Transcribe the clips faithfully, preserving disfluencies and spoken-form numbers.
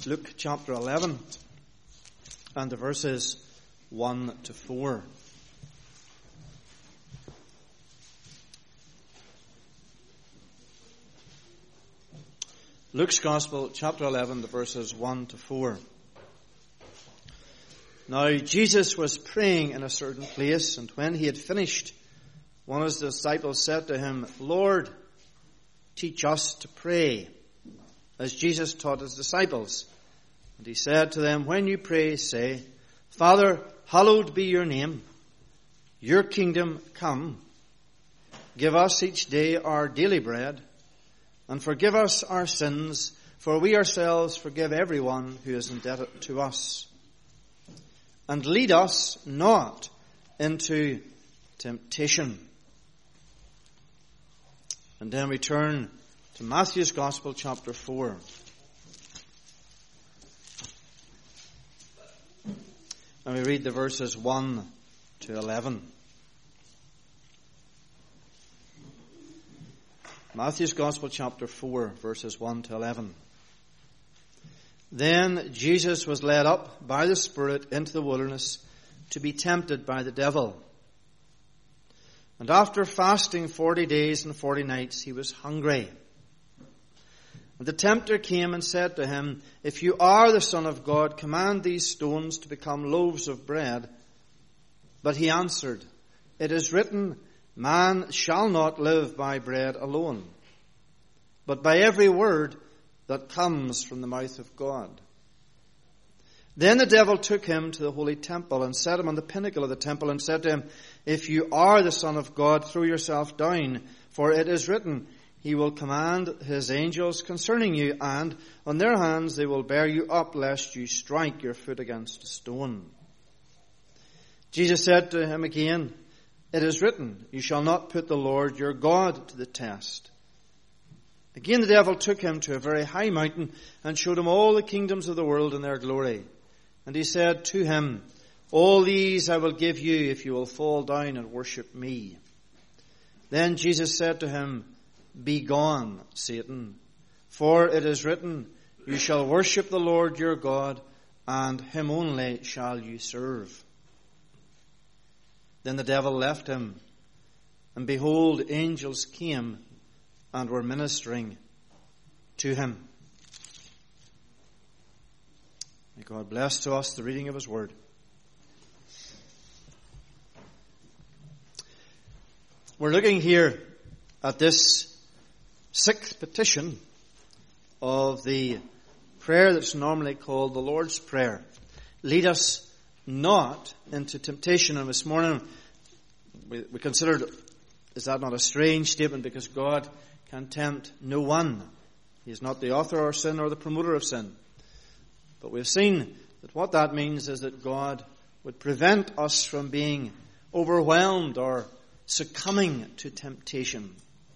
Luke chapter eleven and the verses one to four. Luke's Gospel, chapter eleven, the verses one to four. Now Jesus was praying in a certain place, and when he had finished, one of his disciples said to him, Lord, teach us to pray, as Jesus taught his disciples. And he said to them, when you pray, say, Father, hallowed be your name. Your kingdom come. Give us each day our daily bread, and forgive us our sins, for we ourselves forgive everyone who is indebted to us. And lead us not into temptation. And then we turn to Matthew's Gospel, chapter four. And we read the verses one to eleven. Matthew's Gospel, chapter four, verses one to eleven. Then Jesus was led up by the Spirit into the wilderness to be tempted by the devil. And after fasting forty days and forty nights, he was hungry. And the tempter came and said to him, If you are the Son of God, command these stones to become loaves of bread. But he answered, It is written, Man shall not live by bread alone, but by every word that comes from the mouth of God. Then the devil took him to the holy temple and set him on the pinnacle of the temple and said to him, If you are the Son of God, throw yourself down, for it is written, He will command His angels concerning you, and on their hands they will bear you up, lest you strike your foot against a stone. Jesus said to him again, It is written, You shall not put the Lord your God to the test. Again the devil took him to a very high mountain and showed him all the kingdoms of the world and their glory. And he said to him, All these I will give you if you will fall down and worship me. Then Jesus said to him, Begone, Satan, for it is written, You shall worship the Lord your God, and him only shall you serve. Then the devil left him, and behold, angels came and were ministering to him. May God bless to us the reading of His word. We're looking here at this sixth petition of the prayer that's normally called the Lord's Prayer. Lead us not into temptation. And this morning we, we considered, is that not a strange statement? Because God can tempt no one. He is not the author of sin or the promoter of sin. But we've seen that what that means is that God would prevent us from being overwhelmed or succumbing to temptation.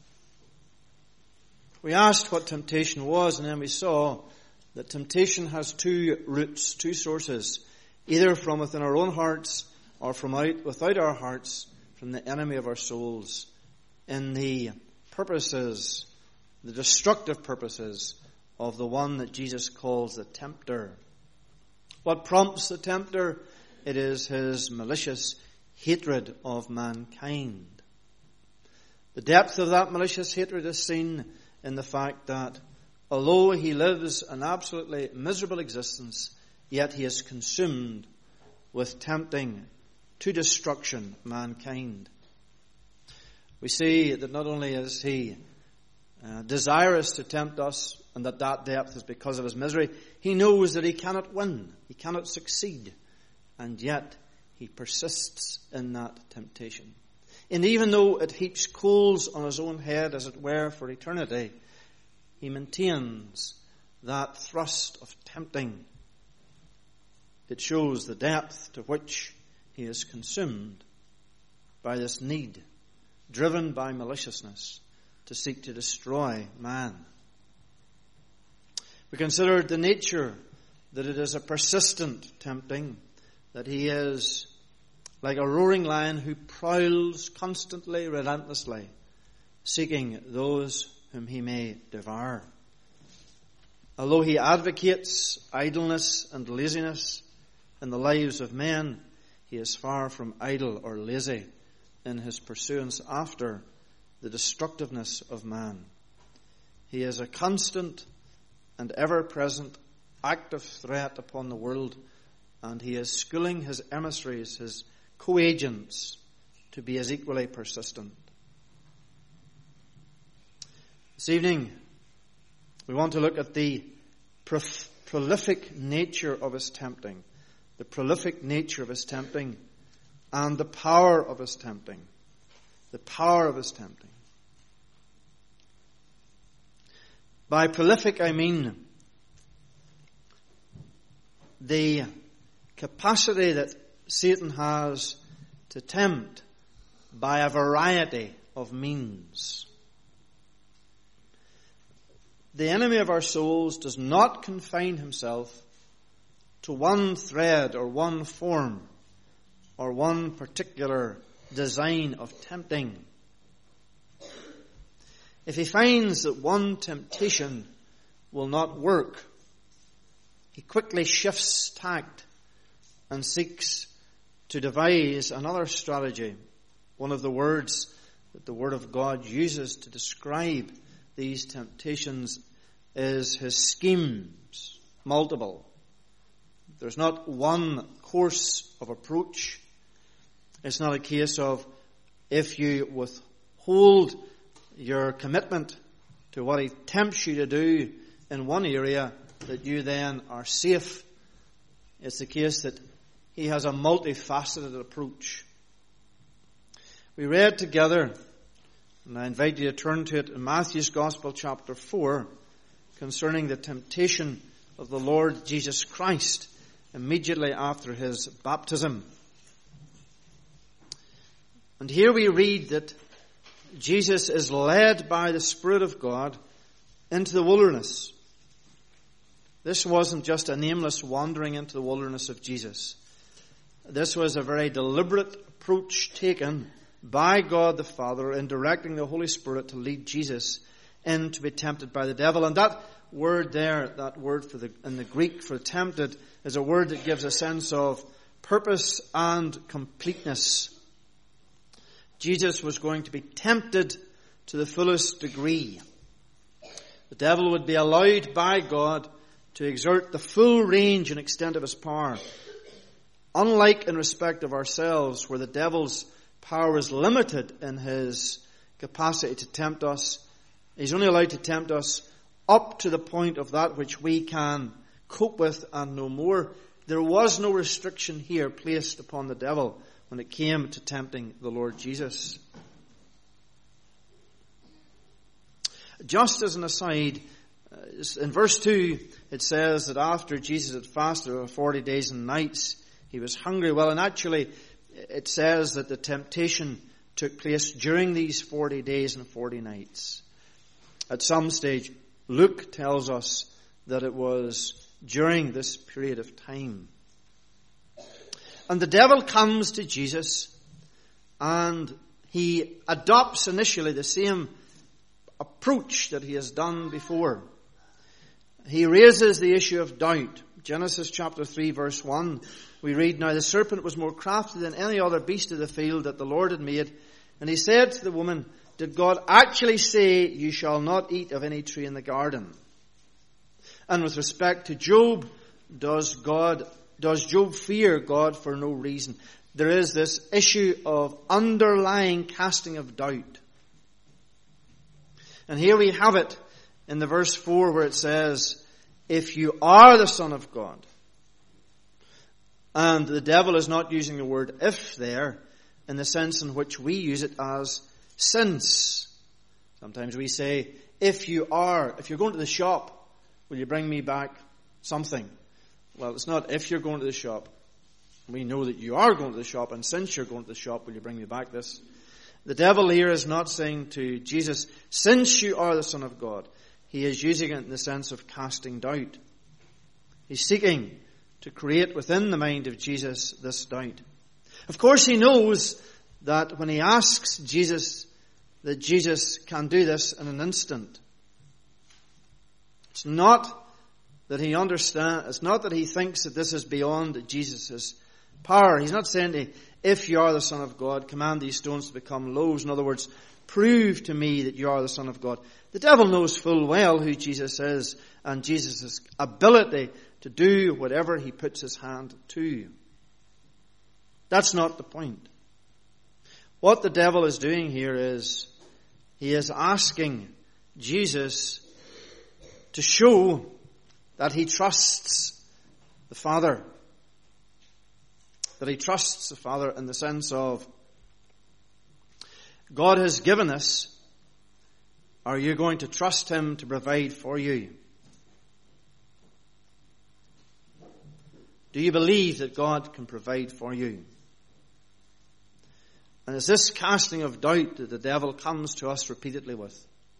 We asked what temptation was, and then we saw that temptation has two roots, two sources, either from within our own hearts or from out without our hearts, from the enemy of our souls, in the purposes, the destructive purposes of the one that Jesus calls the tempter. What prompts the tempter? It is his malicious hatred of mankind. The depth of that malicious hatred is seen in the fact that although he lives an absolutely miserable existence, yet he is consumed with tempting to destruction mankind. We see that not only is he uh, desirous to tempt us, and that that depth is because of his misery, he knows that he cannot win, he cannot succeed, and yet he persists in that temptation. And even though it heaps coals on his own head, as it were, for eternity, he maintains that thrust of tempting. It shows the depth to which he is consumed by this need, driven by maliciousness, to seek to destroy man. We considered the nature, that it is a persistent tempting, that he is like a roaring lion who prowls constantly, relentlessly, seeking those whom he may devour. Although he advocates idleness and laziness in the lives of men, he is far from idle or lazy in his pursuance after the destructiveness of man. He is a constant and ever-present active threat upon the world, and he is schooling his emissaries, his co-agents, to be as equally persistent. This evening, we want to look at the prof- prolific nature of his tempting, the prolific nature of his tempting, and the power of his tempting. The power of his tempting. By prolific, I mean the capacity that Satan has to tempt by a variety of means. The enemy of our souls does not confine himself to one thread or one form or one particular design of tempting. If he finds that one temptation will not work, he quickly shifts tact and seeks to devise another strategy. One of the words that the Word of God uses to describe these temptations is his schemes, multiple. There's not one course of approach. It's not a case of if you withhold your commitment to what he tempts you to do in one area, that you then are safe. It's the case that he has a multifaceted approach. We read together, and I invite you to turn to it in Matthew's Gospel chapter four, concerning the temptation of the Lord Jesus Christ immediately after his baptism. And here we read that Jesus is led by the Spirit of God into the wilderness. This wasn't just a nameless wandering into the wilderness of Jesus. This was a very deliberate approach taken by God the Father in directing the Holy Spirit to lead Jesus in to be tempted by the devil. And that word there, that word for the, in the Greek for tempted, is a word that gives a sense of purpose and completeness. Jesus was going to be tempted to the fullest degree. The devil would be allowed by God to exert the full range and extent of his power. Unlike in respect of ourselves, where the devil's power is limited in his capacity to tempt us, he's only allowed to tempt us up to the point of that which we can cope with and no more. There was no restriction here placed upon the devil when it came to tempting the Lord Jesus. Just as an aside, in verse two, it says that after Jesus had fasted for forty days and nights, he was hungry. Well, and actually, it says that the temptation took place during these forty days and forty nights. At some stage, Luke tells us that it was during this period of time. And the devil comes to Jesus, and he adopts initially the same approach that he has done before. He raises the issue of doubt. Genesis chapter three verse one, we read, "Now the serpent was more crafty than any other beast of the field that the Lord had made. And he said to the woman, did God actually say, you shall not eat of any tree in the garden?" And with respect to Job, does God, does Job fear God for no reason? There is this issue of underlying casting of doubt. And here we have it in the verse four where it says, if you are the Son of God. And the devil is not using the word if there in the sense in which we use it as since. Sometimes we say, if you are, if you're going to the shop, will you bring me back something? Well, it's not if you're going to the shop. We know that you are going to the shop, and since you're going to the shop, will you bring me back this? The devil here is not saying to Jesus, since you are the Son of God. He is using it in the sense of casting doubt. He's seeking to create within the mind of Jesus this doubt. Of course, he knows that when he asks Jesus, that Jesus can do this in an instant. It's not that he understands, it's not that he thinks that this is beyond Jesus' power. He's not saying to, if you are the Son of God, command these stones to become loaves. In other words, prove to me that you are the Son of God. The devil knows full well who Jesus is and Jesus' ability to do whatever he puts his hand to. That's not the point. What the devil is doing here is he is asking Jesus to show that he trusts the Father. That he trusts the Father in the sense of, God has given us. Are you going to trust him to provide for you? Do you believe that God can provide for you? And it's this casting of doubt that the devil comes to us repeatedly with.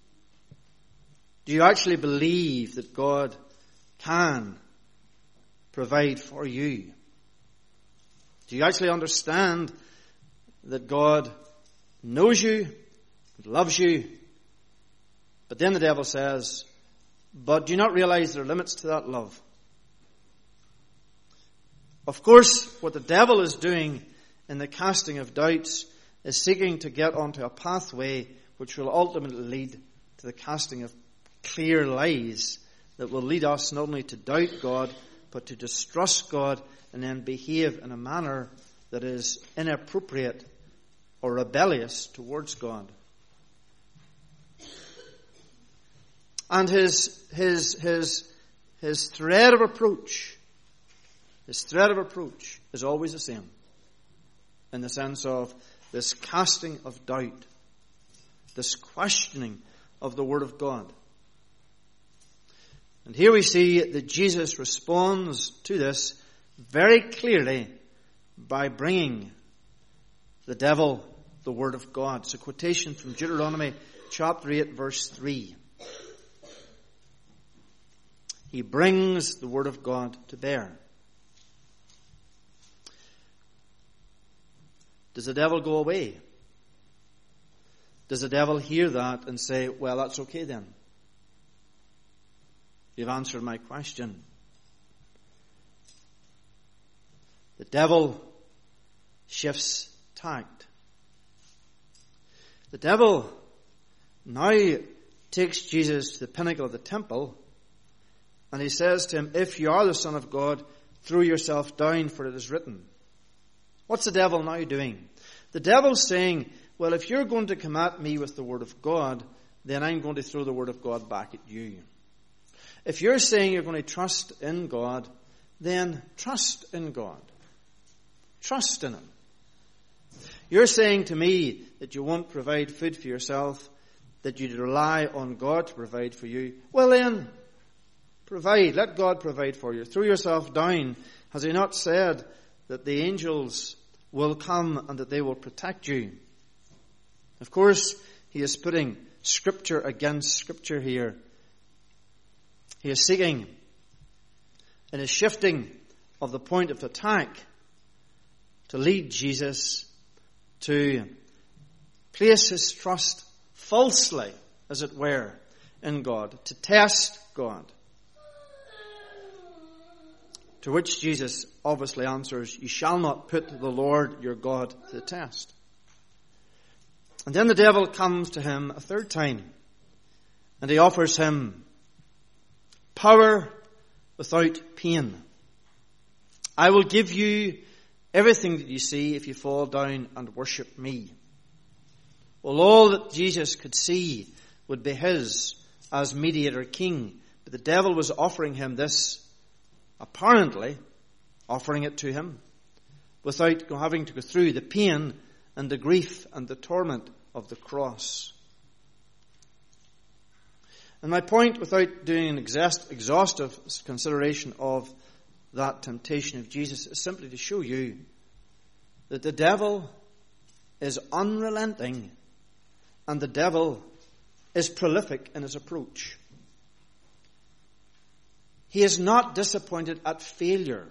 Do you actually believe that God can provide for you? Do you actually understand that God knows you, loves you? But then the devil says, but do you not realize there are limits to that love? Of course, what the devil is doing in the casting of doubts is seeking to get onto a pathway which will ultimately lead to the casting of clear lies that will lead us not only to doubt God, but to distrust God and then behave in a manner that is inappropriate or rebellious towards God. And his, his, his, his thread of approach, his thread of approach is always the same. In the sense of this casting of doubt, this questioning of the Word of God. And here we see that Jesus responds to this very clearly by bringing the devil the Word of God. It's a quotation from Deuteronomy chapter eight, verse three. He brings the Word of God to bear. Does the devil go away? Does the devil hear that and say, well, that's okay then? You've answered my question. The devil shifts tact. The devil now takes Jesus to the pinnacle of the temple and he says to him, if you are the Son of God, throw yourself down, for it is written. What's the devil now doing? The devil's saying, well, if you're going to come at me with the Word of God, then I'm going to throw the Word of God back at you. If you're saying you're going to trust in God, then trust in God. Trust in Him. You're saying to me that you won't provide food for yourself, that you rely on God to provide for you. Well then, provide. Let God provide for you. Throw yourself down. Has He not said that the angels will come and that they will protect you? Of course, he is putting Scripture against Scripture here. He is seeking, in his shifting of the point of attack, to lead Jesus to place his trust falsely, as it were, in God, to test God. To which Jesus obviously answers, you shall not put the Lord your God to the test. And then the devil comes to him a third time, and he offers him power without pain. I will give you everything that you see if you fall down and worship me. Well, all that Jesus could see would be his as mediator king. But the devil was offering him this, apparently offering it to him, without having to go through the pain and the grief and the torment of the cross. And my point, without doing an exhaustive consideration of that temptation of Jesus, is simply to show you that the devil is unrelenting and the devil is prolific in his approach. He is not disappointed at failure.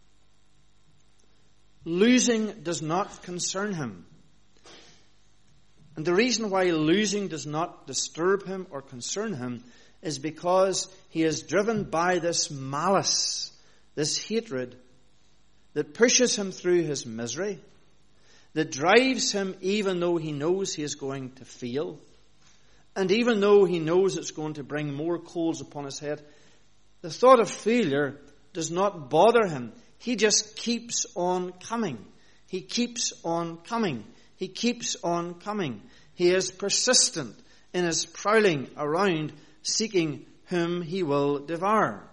Losing does not concern him. And the reason why losing does not disturb him or concern him is because he is driven by this malice, this hatred that pushes him through his misery, that drives him even though he knows he is going to fail, and even though he knows it's going to bring more coals upon his head. The thought of failure does not bother him. He just keeps on coming. He keeps on coming. He keeps on coming. He is persistent in his prowling around, seeking whom he will devour.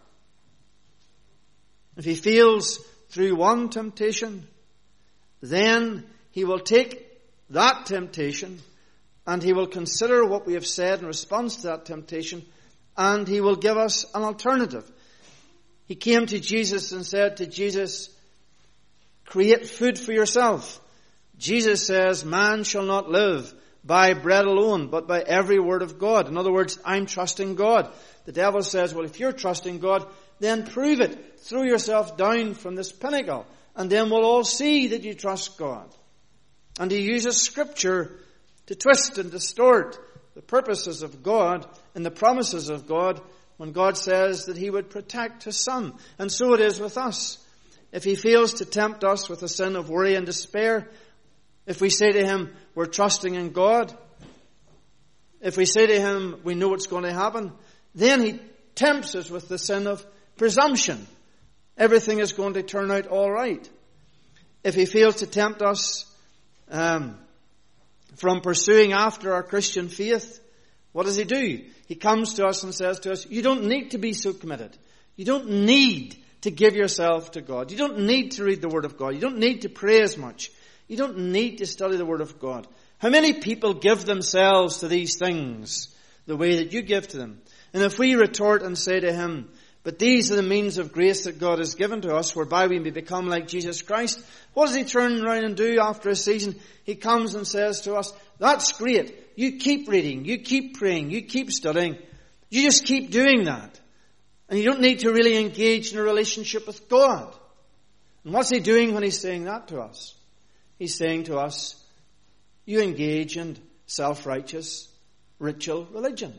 If he fails through one temptation, then he will take that temptation and he will consider what we have said in response to that temptation, and he will give us an alternative. He came to Jesus and said to Jesus, create food for yourself. Jesus says, man shall not live by bread alone, but by every word of God. In other words, I'm trusting God. The devil says, well, if you're trusting God, then prove it. Throw yourself down from this pinnacle, and then we'll all see that you trust God. And he uses Scripture to twist and distort the purposes of God and the promises of God when God says that he would protect his son. And so it is with us. If he fails to tempt us with the sin of worry and despair, if we say to him, we're trusting in God, if we say to him, we know what's going to happen, then he tempts us with the sin of presumption. Everything is going to turn out all right. If he fails to tempt us um, from pursuing after our Christian faith, what does he do? He comes to us and says to us, you don't need to be so committed. You don't need to give yourself to God. You don't need to read the Word of God. You don't need to pray as much. You don't need to study the Word of God. How many people give themselves to these things the way that you give to them? And if we retort and say to him, but these are the means of grace that God has given to us, whereby we may become like Jesus Christ, what does he turn around and do after a season? He comes and says to us, that's great. You keep reading, you keep praying, you keep studying. You just keep doing that. And you don't need to really engage in a relationship with God. And what's he doing when he's saying that to us? He's saying to us, you engage in self-righteous ritual religion.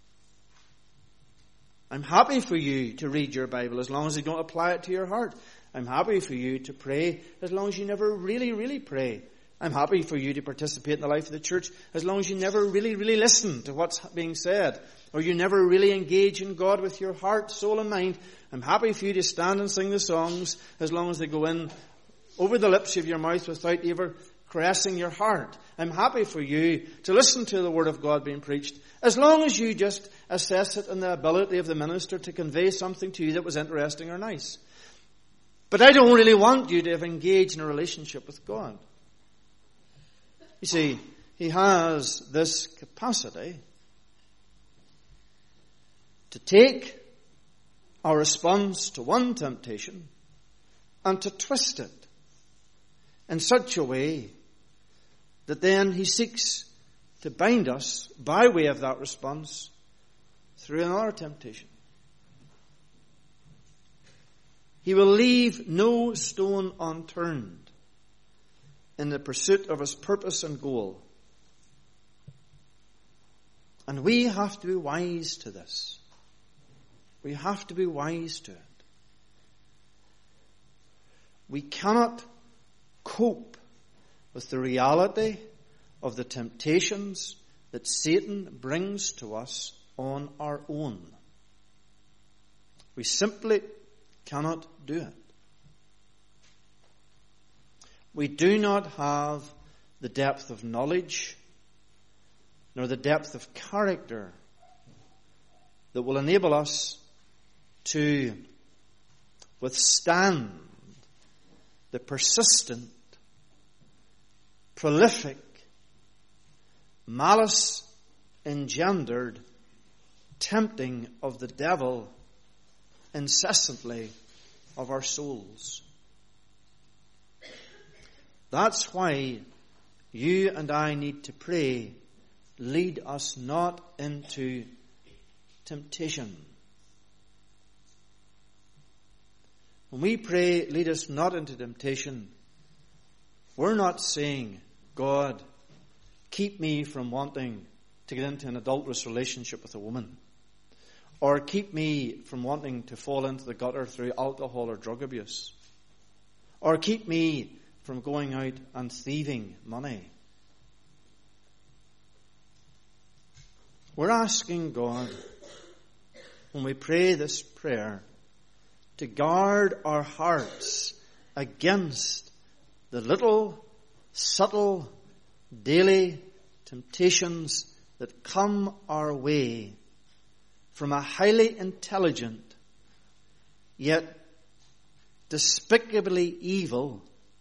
I'm happy for you to read your Bible as long as you don't apply it to your heart. I'm happy for you to pray as long as you never really, really pray. I'm happy for you to participate in the life of the church as long as you never really, really listen to what's being said, or you never really engage in God with your heart, soul and mind. I'm happy for you to stand and sing the songs as long as they go in over the lips of your mouth without ever caressing your heart. I'm happy for you to listen to the Word of God being preached as long as you just assess it in the ability of the minister to convey something to you that was interesting or nice. But I don't really want you to have engaged in a relationship with God. You see, he has this capacity to take our response to one temptation and to twist it in such a way that then he seeks to bind us by way of that response through another temptation. He will leave no stone unturned in the pursuit of his purpose and goal. And we have to be wise to this. We have to be wise to it. We cannot cope with the reality of the temptations that Satan brings to us on our own. We simply cannot do it. We do not have the depth of knowledge nor the depth of character that will enable us to withstand the persistent, prolific, malice-engendered tempting of the devil incessantly of our souls. That's why you and I need to pray, lead us not into temptation. When we pray, lead us not into temptation, we're not saying, God, keep me from wanting to get into an adulterous relationship with a woman. or keep me from wanting to fall into the gutter through alcohol or drug abuse, or keep me from going out and thieving money. We're asking God, when we pray this prayer, to guard our hearts against the little, subtle, daily temptations that come our way from a highly intelligent, yet despicably evil,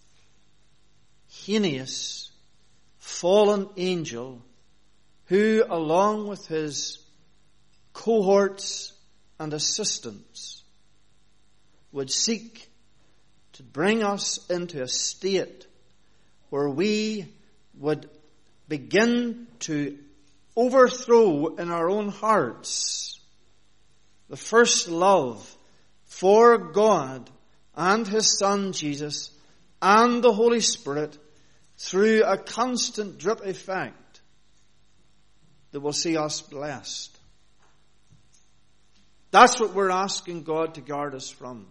heinous, fallen angel who, along with his cohorts and assistants, would seek to bring us into a state where we would begin to overthrow in our own hearts the first love for God and His Son Jesus and the Holy Spirit through a constant drip effect that will see us blessed. That's what we're asking God to guard us from.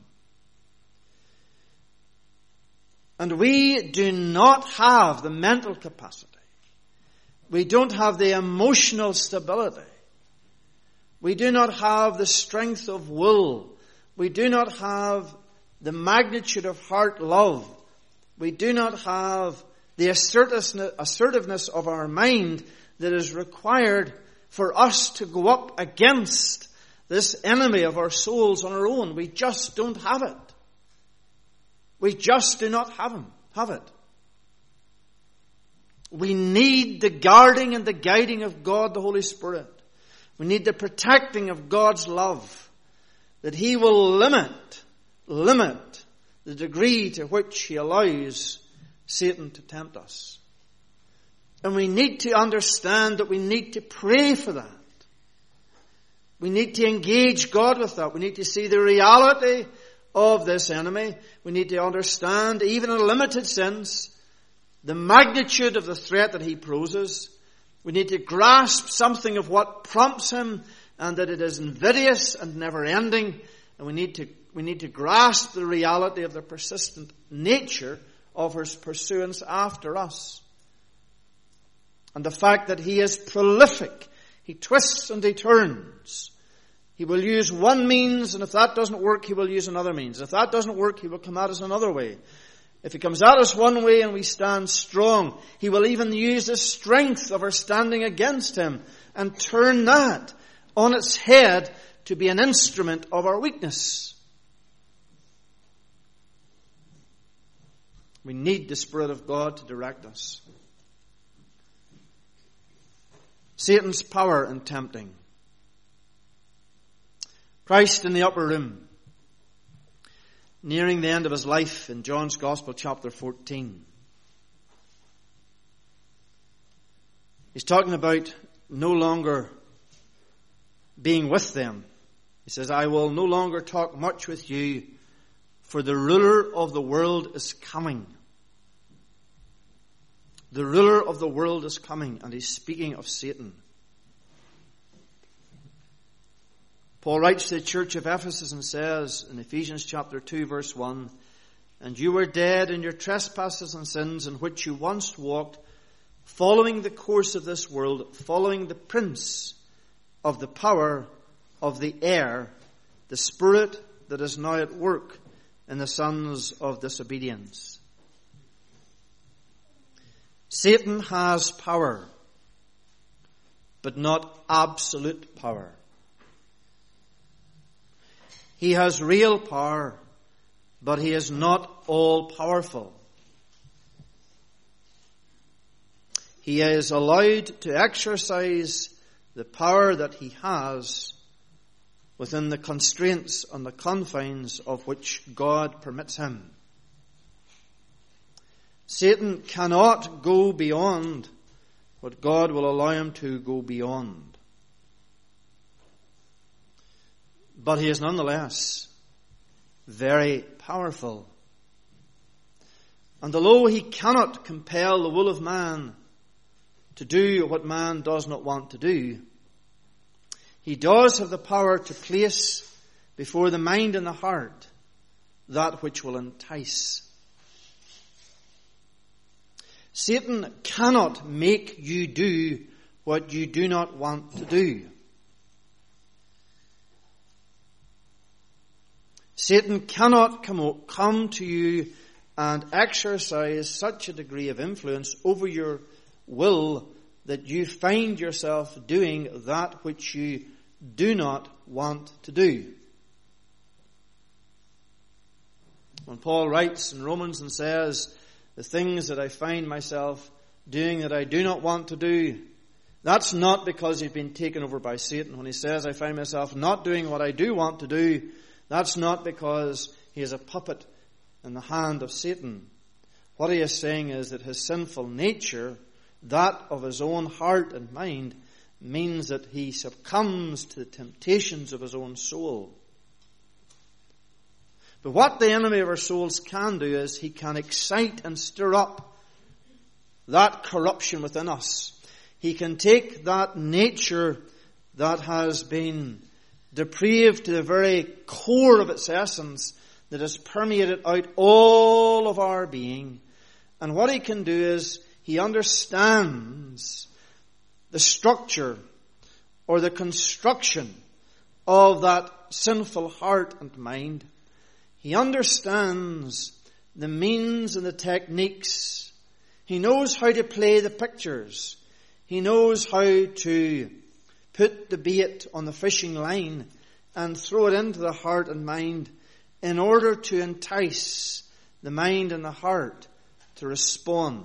And we do not have the mental capacity. We don't have the emotional stability. We do not have the strength of will. We do not have the magnitude of heart love. We do not have the assertiveness of our mind that is required for us to go up against this enemy of our souls on our own. We just don't have it. We just do not have him, have it. We need the guarding and the guiding of God, the Holy Spirit. We need the protecting of God's love, that He will limit, limit the degree to which He allows Satan to tempt us. And we need to understand that we need to pray for that. We need to engage God with that. We need to see the reality of this enemy. We need to understand, even in a limited sense, the magnitude of the threat that he poses. We need to grasp something of what prompts him, and that it is invidious and never ending. And we need to, we need to grasp the reality of the persistent nature of his pursuance after us. And the fact that he is prolific. He twists and he turns. He will use one means, and if that doesn't work, he will use another means. If that doesn't work, he will come at us another way. If he comes at us one way and we stand strong, he will even use the strength of our standing against him and turn that on its head to be an instrument of our weakness. We need the Spirit of God to direct us. Satan's power in tempting. Christ in the upper room, nearing the end of his life in John's Gospel, chapter fourteen. He's talking about no longer being with them. He says, I will no longer talk much with you, for the ruler of the world is coming. The ruler of the world is coming, and he's speaking of Satan. Paul writes to the church of Ephesus and says in Ephesians chapter two verse one, and you were dead in your trespasses and sins in which you once walked, following the course of this world, following the prince of the power of the air, the spirit that is now at work in the sons of disobedience. Satan has power, but not absolute power. He has real power, but he is not all-powerful. He is allowed to exercise the power that he has within the constraints and the confines of which God permits him. Satan cannot go beyond what God will allow him to go beyond. But he is nonetheless very powerful. And although he cannot compel the will of man to do what man does not want to do, he does have the power to place before the mind and the heart that which will entice. Satan cannot make you do what you do not want to do. Satan cannot come, come to you and exercise such a degree of influence over your will that you find yourself doing that which you do not want to do. When Paul writes in Romans and says, the things that I find myself doing that I do not want to do, that's not because he's been taken over by Satan. When he says, I find myself not doing what I do want to do, that's not because he is a puppet in the hand of Satan. What he is saying is that his sinful nature, that of his own heart and mind, means that he succumbs to the temptations of his own soul. But what the enemy of our souls can do is he can excite and stir up that corruption within us. He can take that nature that has been depraved to the very core of its essence, that has permeated out all of our being. And what he can do is he understands the structure or the construction of that sinful heart and mind. He understands the means and the techniques. He knows how to play the pictures. He knows how to put the bait on the fishing line and throw it into the heart and mind in order to entice the mind and the heart to respond.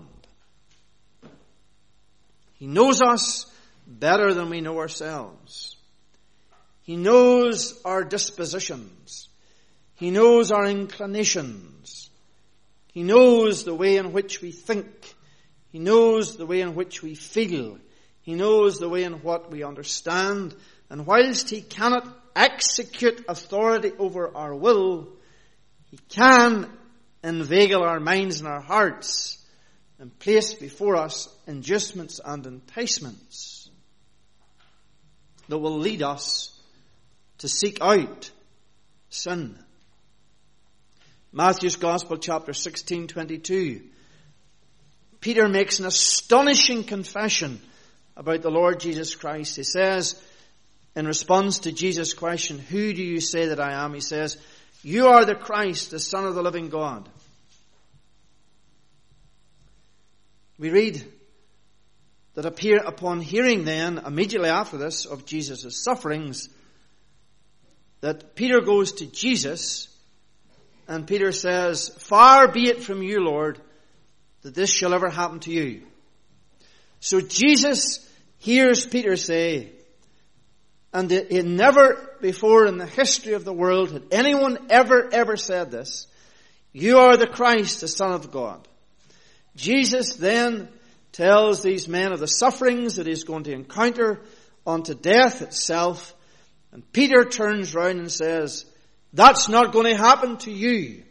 He knows us better than we know ourselves. He knows our dispositions. He knows our inclinations. He knows the way in which we think. He knows the way in which we feel. He knows the way in what we understand. And whilst he cannot execute authority over our will, he can inveigle our minds and our hearts and place before us inducements and enticements that will lead us to seek out sin. Matthew's Gospel, chapter sixteen, twenty-two. Peter makes an astonishing confession about the Lord Jesus Christ. He says, in response to Jesus' question, who do you say that I am? He says, you are the Christ, the Son of the living God. We read that appear upon hearing then, immediately after this, of Jesus' sufferings, that Peter goes to Jesus, and Peter says, far be it from you, Lord, that this shall ever happen to you. So Jesus hears Peter say, and it never before in the history of the world had anyone ever, ever said this, you are the Christ, the Son of God. Jesus then tells these men of the sufferings that he's going to encounter unto death itself. And Peter turns round and says, that's not going to happen to you.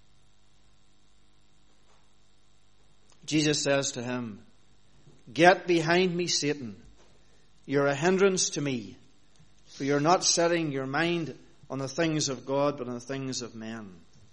Jesus says to him, get behind me, Satan. You're a hindrance to me, for you're not setting your mind on the things of God, but on the things of men.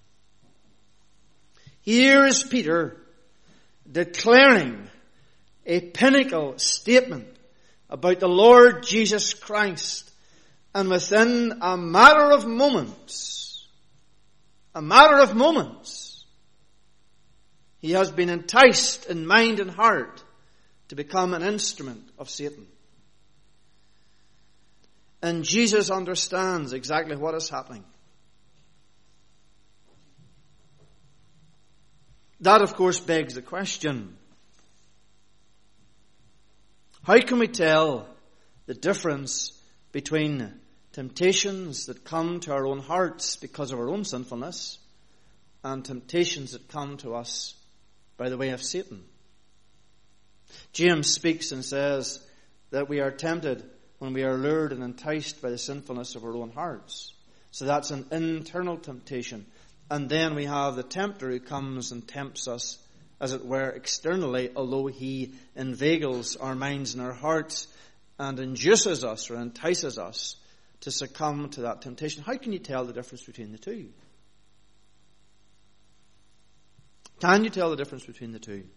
Here is Peter declaring a pinnacle statement about the Lord Jesus Christ. And within a matter of moments, a matter of moments, he has been enticed in mind and heart to become an instrument of Satan. And Jesus understands exactly what is happening. That, of course, begs the question, how can we tell the difference between temptations that come to our own hearts because of our own sinfulness and temptations that come to us by the way of Satan? James speaks and says that we are tempted when we are lured and enticed by the sinfulness of our own hearts. So that's an internal temptation. And then we have the tempter who comes and tempts us, as it were, externally, although he inveigles our minds and our hearts and induces us or entices us to succumb to that temptation. How can you tell the difference between the two? Can you tell the difference between the two?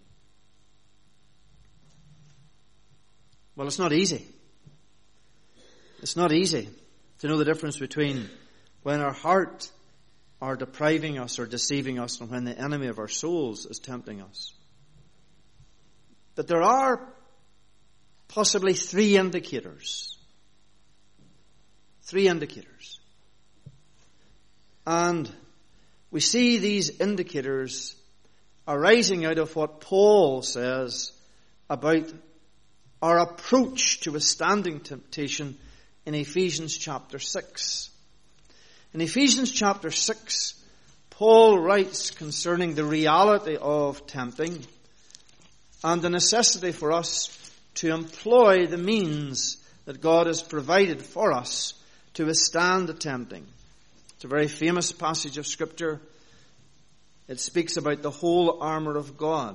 Well, it's not easy. It's not easy to know the difference between when our heart are depriving us or deceiving us and when the enemy of our souls is tempting us. But there are possibly three indicators. Three indicators. And we see these indicators arising out of what Paul says about our approach to withstanding temptation in Ephesians chapter six. In Ephesians chapter six, Paul writes concerning the reality of tempting and the necessity for us to employ the means that God has provided for us to withstand the tempting. It's a very famous passage of Scripture. It speaks about the whole armour of God.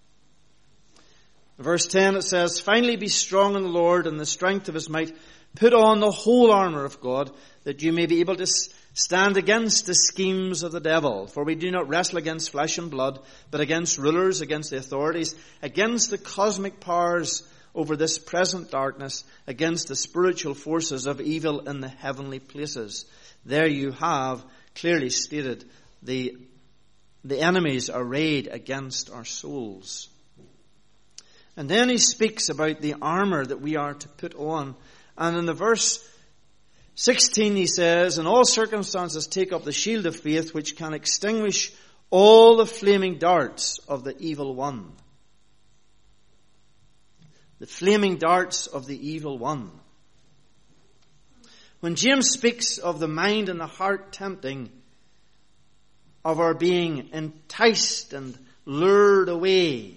In verse ten it says, "Finally be strong in the Lord and the strength of his might. Put on the whole armour of God, that you may be able to stand against the schemes of the devil. For we do not wrestle against flesh and blood, but against rulers, against the authorities, against the cosmic powers over this present darkness, against the spiritual forces of evil in the heavenly places." There you have clearly stated the, the enemy's arrayed against our souls. And then he speaks about the armour that we are to put on. And in the verse sixteen he says, "In all circumstances take up the shield of faith, which can extinguish all the flaming darts of the evil one." The flaming darts of the evil one. When James speaks of the mind and the heart tempting, of our being enticed and lured away,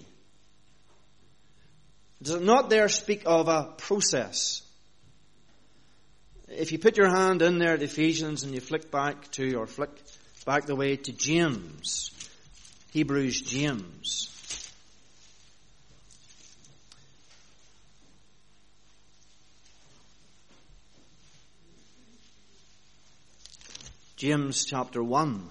does it not there speak of a process? If you put your hand in there at Ephesians and you flick back to, or flick back the way to James, Hebrews James. James chapter one.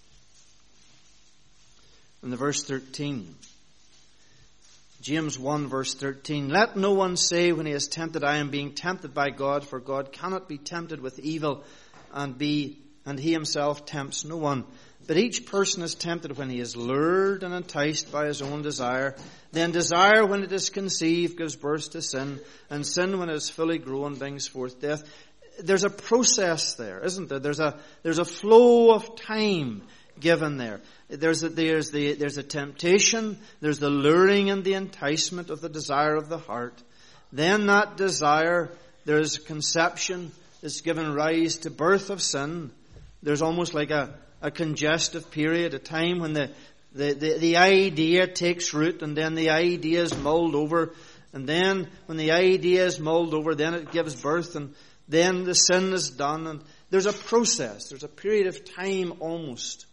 And the verse thirteen. James one verse thirteen. "Let no one say when he is tempted, I am being tempted by God, for God cannot be tempted with evil, and be and he himself tempts no one. But each person is tempted when he is lured and enticed by his own desire. Then desire, when it is conceived, gives birth to sin, and sin, when it is fully grown, brings forth death." There's a process there, isn't there? There's a there's a flow of time given there. There's a, there's the there's a temptation, there's the luring and the enticement of the desire of the heart. Then that desire, there's conception that's given rise to birth of sin. There's almost like a, a congestive period, a time when the, the, the, the idea takes root, and then the idea is mulled over. And then when the idea is mulled over, then it gives birth, and then the sin is done. And there's a process, there's a period of time almost.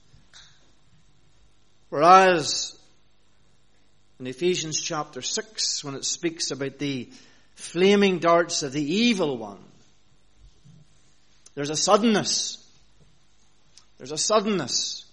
Whereas in Ephesians chapter six, when it speaks about the flaming darts of the evil one, there's a suddenness. There's a suddenness.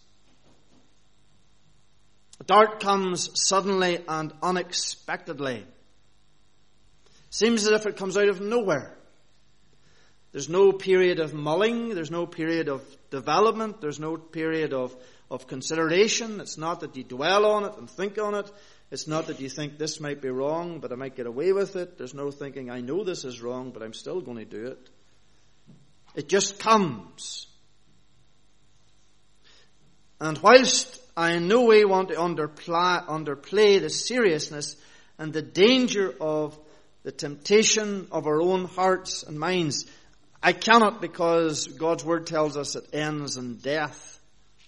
A dart comes suddenly and unexpectedly. Seems as if it comes out of nowhere. There's no period of mulling. There's no period of development. There's no period of, of consideration. It's not that you dwell on it and think on it. It's not that you think this might be wrong, but I might get away with it. There's no thinking, I know this is wrong, but I'm still going to do it. It just comes. And whilst I in no way want to underplay, underplay the seriousness and the danger of the temptation of our own hearts and minds, I cannot, because God's Word tells us it ends in death.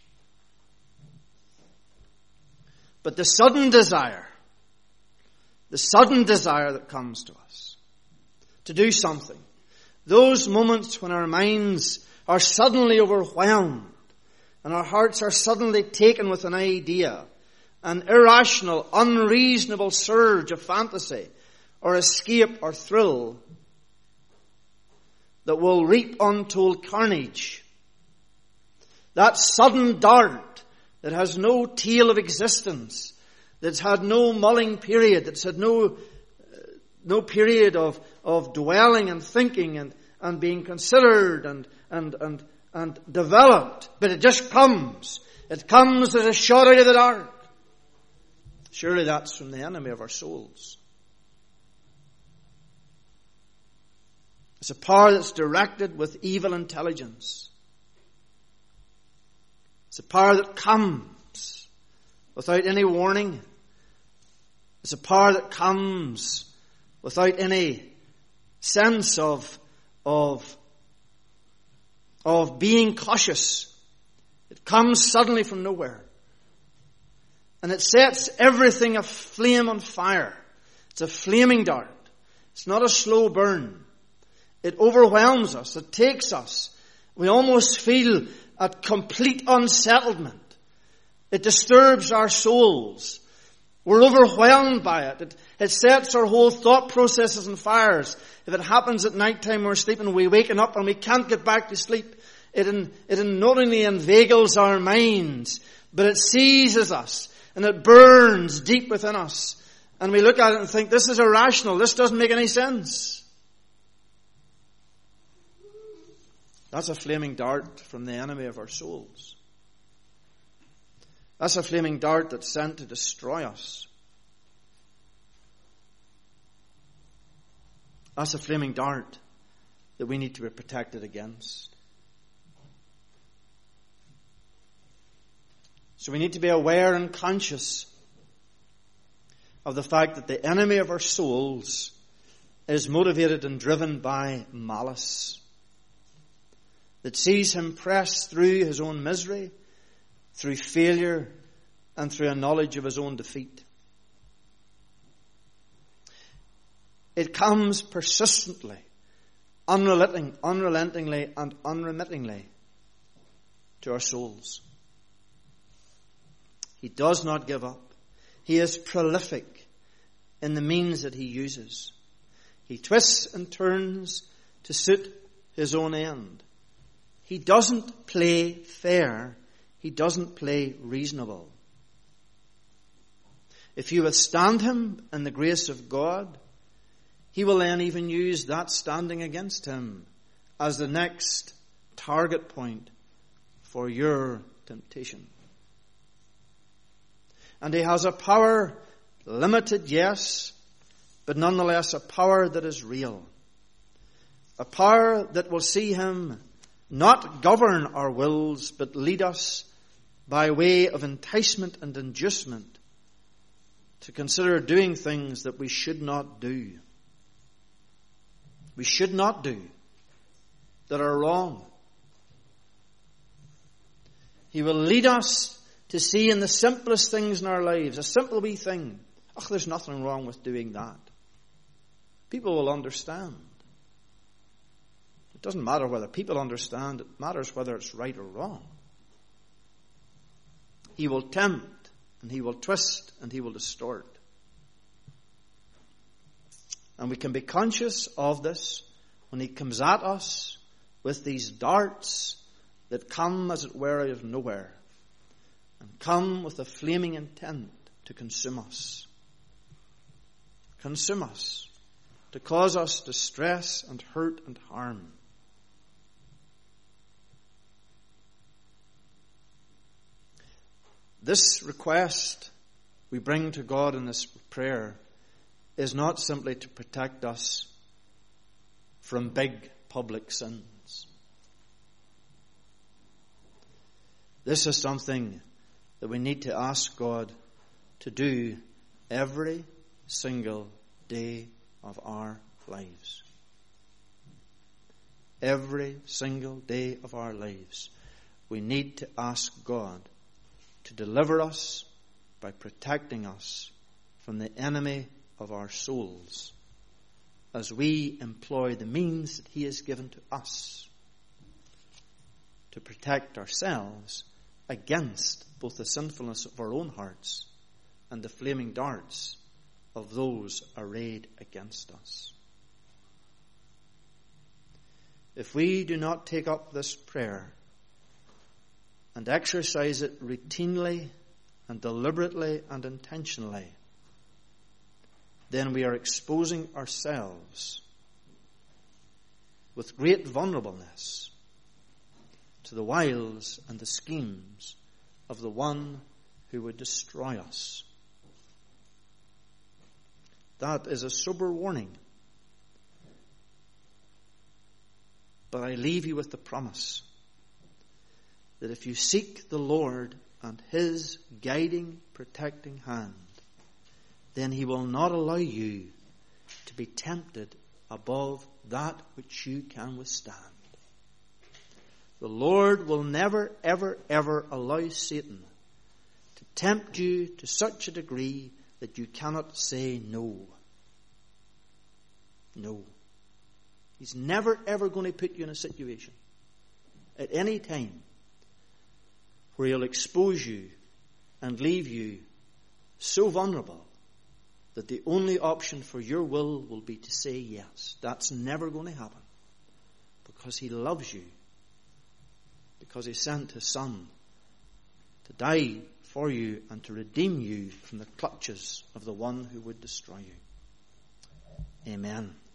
But the sudden desire, the sudden desire that comes to us to do something, those moments when our minds are suddenly overwhelmed and our hearts are suddenly taken with an idea, an irrational, unreasonable surge of fantasy or escape or thrill, that will reap untold carnage. That sudden dart that has no tail of existence, that's had no mulling period, that's had no uh, no period of, of dwelling and thinking and, and being considered and, and, and, and developed. But it just comes. It comes as a shot out of the dark. Surely that's from the enemy of our souls. It's a power that's directed with evil intelligence. It's a power that comes without any warning. It's a power that comes without any sense of, of, of being cautious. It comes suddenly from nowhere. And it sets everything aflame on fire. It's a flaming dart. It's not a slow burn. It overwhelms us. It takes us. We almost feel a complete unsettlement. It disturbs our souls. We're overwhelmed by it. It, it sets our whole thought processes on fires. If it happens at night time we're sleeping, we waken up and we can't get back to sleep. It, in, it in not only inveigles our minds, but it seizes us and it burns deep within us. And we look at it and think, this is irrational. This doesn't make any sense. That's a flaming dart from the enemy of our souls. That's a flaming dart that's sent to destroy us. That's a flaming dart that we need to be protected against. So we need to be aware and conscious of the fact that the enemy of our souls is motivated and driven by malice, that sees him press through his own misery, through failure, and through a knowledge of his own defeat. It comes persistently, unrelenting, unrelentingly, and unremittingly to our souls. He does not give up. He is prolific in the means that he uses. He twists and turns to suit his own end. He doesn't play fair. He doesn't play reasonable. If you withstand him in the grace of God, he will then even use that standing against him as the next target point for your temptation. And he has a power, limited, yes, but nonetheless a power that is real. A power that will see him not govern our wills, but lead us by way of enticement and inducement to consider doing things that we should not do. We should not do, that are wrong. He will lead us to see in the simplest things in our lives, a simple wee thing, oh, there's nothing wrong with doing that. People will understand. It doesn't matter whether people understand, it matters whether it's right or wrong. He will tempt, and he will twist, and he will distort. And we can be conscious of this when he comes at us with these darts that come, as it were, out of nowhere, and come with a flaming intent to consume us. Consume us, to cause us distress and hurt and harm. This request we bring to God in this prayer is not simply to protect us from big public sins. This is something that we need to ask God to do every single day of our lives. Every single day of our lives, we need to ask God to deliver us by protecting us from the enemy of our souls as we employ the means that he has given to us to protect ourselves against both the sinfulness of our own hearts and the flaming darts of those arrayed against us. if we do not take up this prayer and exercise it routinely and deliberately and intentionally, then we are exposing ourselves with great vulnerableness to the wiles and the schemes of the one who would destroy us. That is a sober warning. But I leave you with the promise that if you seek the Lord and His guiding, protecting hand, then He will not allow you to be tempted above that which you can withstand. The Lord will never, ever, ever allow Satan to tempt you to such a degree that you cannot say no. No. He's never, ever going to put you in a situation at any time where He'll expose you and leave you so vulnerable that the only option for your will will be to say yes. That's never going to happen, because He loves you, because He sent His Son to die for you and to redeem you from the clutches of the one who would destroy you. Amen.